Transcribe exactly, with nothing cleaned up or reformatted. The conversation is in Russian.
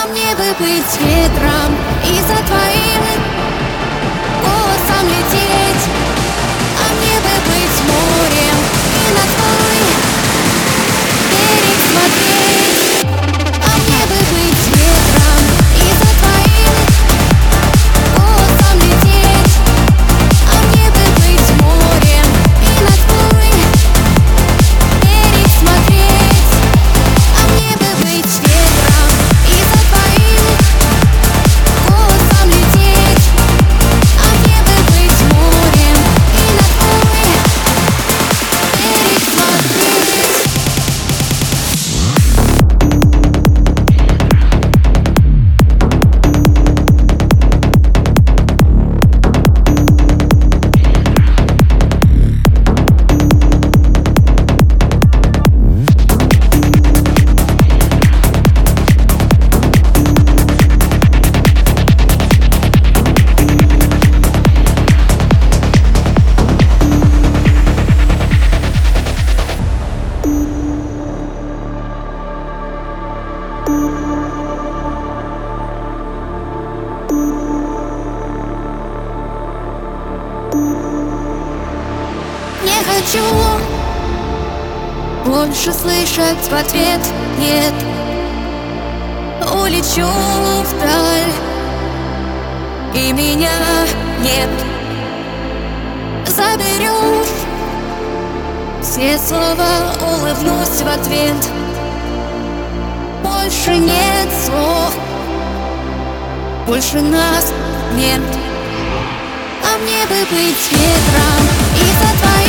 А мне бы быть ветром и за твоим голосом лететь. А мне бы быть морем и на твой берег смотреть. А мне бы быть ветром и за твоим голосом лететь. А мне бы быть морем и на твой берег смотреть. А мне бы быть ветром и за твоим голосом лететь. А мне бы быть морем и на твой берег смотреть. Не хочу больше слышать в ответ «нет». Улечу вдаль, и меня нет. Заберу все слова, улыбнусь в ответ. Больше нет слов, больше нас нет. А мне бы быть ветром и за твоим